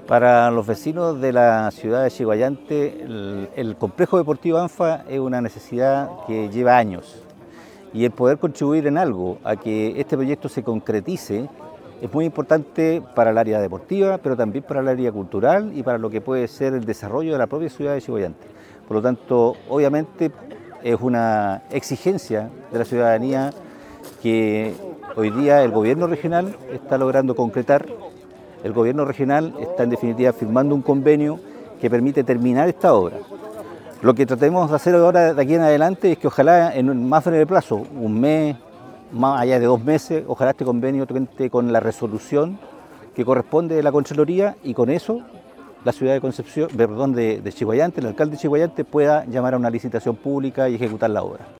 Para los vecinos de la ciudad de Chiguayante, el complejo deportivo ANFA es una necesidad que lleva años y el poder contribuir en algo a que este proyecto se concretice es muy importante para el área deportiva, pero también para el área cultural y para lo que puede ser el desarrollo de la propia ciudad de Chiguayante. Por lo tanto, obviamente es una exigencia de la ciudadanía que hoy día el gobierno regional está logrando concretar. El gobierno regional está en definitiva firmando un convenio que permite terminar esta obra. Lo que tratemos de hacer ahora de aquí en adelante es que ojalá en un más breve plazo, un mes, más allá de 2 meses, ojalá este convenio cuente con la resolución que corresponde de la Contraloría y con eso la ciudad de Concepción, perdón, de Chiguayante, el alcalde de Chiguayante pueda llamar a una licitación pública y ejecutar la obra.